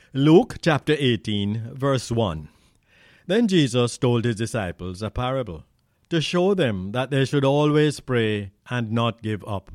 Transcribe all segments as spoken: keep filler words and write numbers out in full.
Luke chapter eighteen, verse one. Then Jesus told his disciples a parable, to show them that they should always pray and not give up.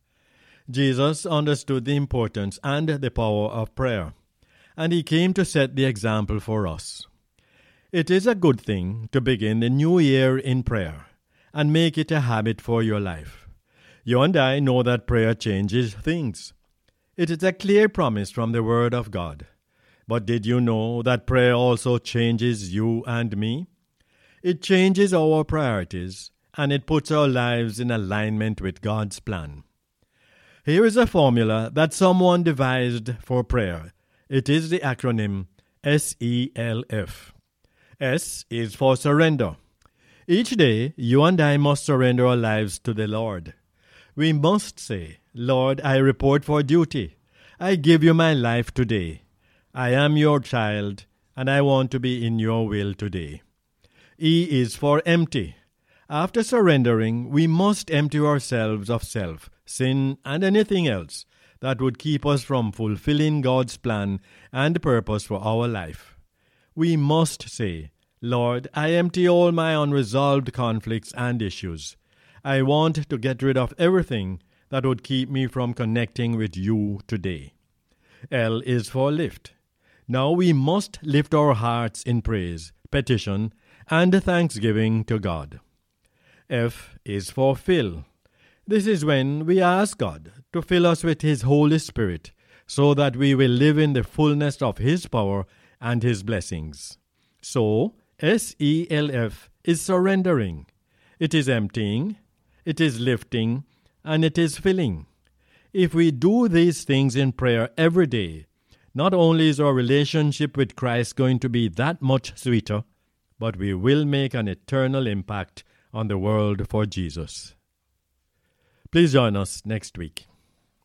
Jesus understood the importance and the power of prayer, and he came to set the example for us. It is a good thing to begin the new year in prayer and make it a habit for your life. You and I know that prayer changes things. It is a clear promise from the Word of God. But did you know that prayer also changes you and me? It changes our priorities, and it puts our lives in alignment with God's plan. Here is a formula that someone devised for prayer. It is the acronym S E L F. S is for surrender. Each day, you and I must surrender our lives to the Lord. We must say, Lord, I report for duty. I give you my life today. I am your child, and I want to be in your will today. E is for empty. After surrendering, we must empty ourselves of self, sin, and anything else that would keep us from fulfilling God's plan and purpose for our life. We must say, Lord, I empty all my unresolved conflicts and issues. I want to get rid of everything that would keep me from connecting with you today. L is for lift. Now we must lift our hearts in praise, petition, and thanksgiving to God. F is for fill. This is when we ask God to fill us with His Holy Spirit so that we will live in the fullness of His power and His blessings. So, S E L F is surrendering. It is emptying, it is lifting, and it is filling. If we do these things in prayer every day, not only is our relationship with Christ going to be that much sweeter, but we will make an eternal impact on the world for Jesus. Please join us next week.